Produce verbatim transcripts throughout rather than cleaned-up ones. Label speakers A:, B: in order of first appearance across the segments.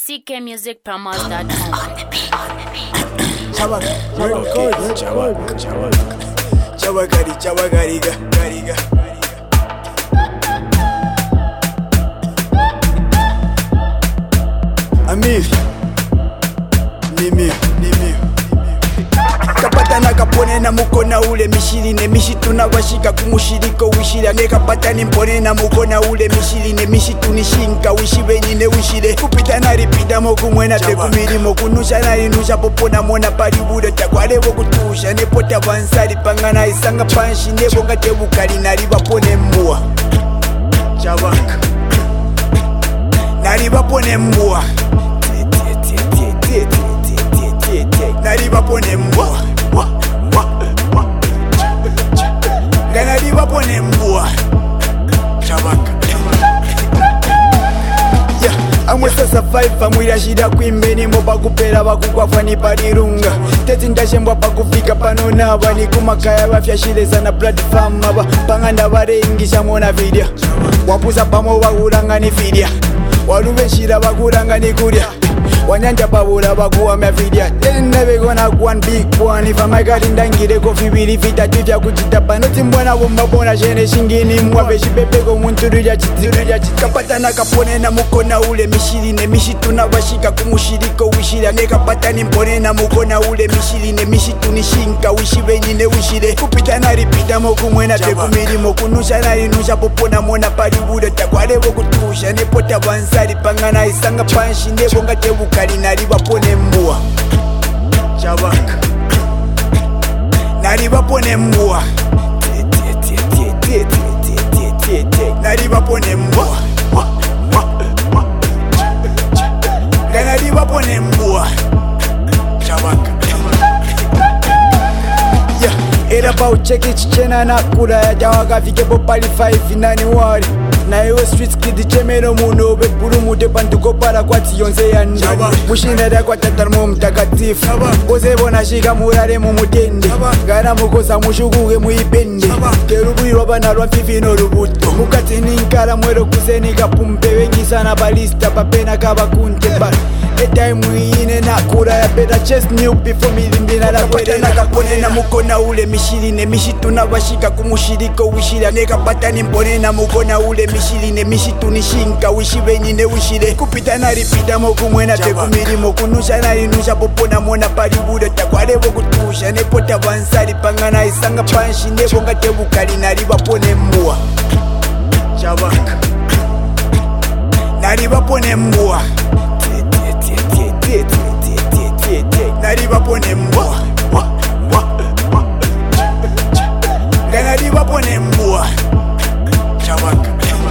A: c k music promos dot com.
B: On the beat, on the beat. Chawaga, chawaga, chawaga, chawaga, chawagari, chawagariga, gariga. Amir, nimio, nimio. Kapata na kapone na mukona ule mishiri ne mishitu na washika kumushiriko wishira ne kapata ni mpone na mukona ule mishiri ne mishitu nishinka wishibe nyine wishire kupita na ripida moku mwena teku mirimo kunusha na rinusha popo na mona paribuda takwale wokutusha ne pota vansari pangana isanga panshi ne bonga tebukali na riba pone mbua chabaka na riba pone mbua na riba pone mbua Gana riba pone mbua Chabaka Yeah, amwesa survive amwira shida kuimbeni moba kupera bakukwafa ni parirunga Teti ndashembwa pakufika pano naba ni kumakaya bafyashile sana platform aba Panganda barengisha mona video Wapuza pamo baguranga ni fidia Walube shira baguranga ni kuria Wanyanja babula baguwa mefidia Then never gonna go one big one If I'm a god in dangire kofi bili fita Tivya kuchitapa Noti mbwana wumba bona shene shingini Mwabe shipepeko munturuja chitiruja chitkapata na kapone na mukona ule mishiri ne mishitu na washika kumushiriko wishira Ne kapata ni mpone na mukona ule mishiri ne mishitu nishinka Wishibe nyine wishire Kupita na ripita moku mwena teku mirimo Kunusha na rinusha popo na mona paribuda Takwale wokutusha Ne pota vansari pangana isanga panshi Ne bonga tebu Kali nariba pone mbua Chabaka Nariba pone mbua Nariba pone mbua Nariba pone mbua Chabaka Yeah, era about check it chena na kula ya jawaka fike popali five nani wari Na ewe street kid chemero muno be puru mute pantuko para kwa tiyonze ya ndani Mushina da kwa tatarmo mtakatifu Koze bona shika murare mumutende Gara mukosa mushukuge muipende Kerubu iroba na rwa mfifi no rubuto Mukati ninkara mwero kuseni kapumpe Wengi sana balista papena kaba kunte But a time muine na kura ya beta chest new before milimbina la kwete Na kapone na mukona ule mishiri ne mishitu na washika kumushiriko wishira Ne kapata ni mpone na mukona ule mishiri ne mishitu nishinka Wishibe nyine wishire Kupita na ripida moku mwena teku mirimo Kunusha na rinusha popo na mona paribuda Takwale wokutusha ne pota vansari pangana isanga panshi Ne bonga tebukali na riba pone mbua Chabaka Na riba pone mbua Nariba pone mbua Nariba pone mbua Chabaka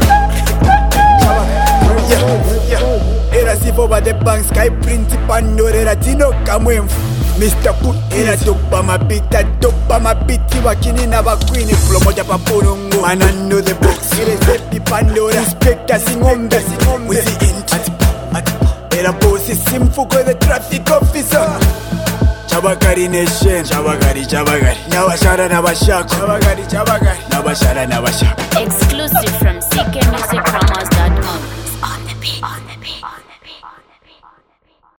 B: Yeah, yeah Era sifo ba the bank sky print pandore Era tino kamwemfu Mister Put Era topa mabita Topa mabiti wakini na wakwini Flow moja papurungu Man I know the books Ere sepi pandora Inspector singombe With the int Era bossy simfu kwa the traffic officer Chabakari nation Chabakari, chabakari Nawashara nawashako Chabakari, chabakari Nawashara nawashako
A: Exclusive from c k music promos dot com.
B: On the beat, on the beat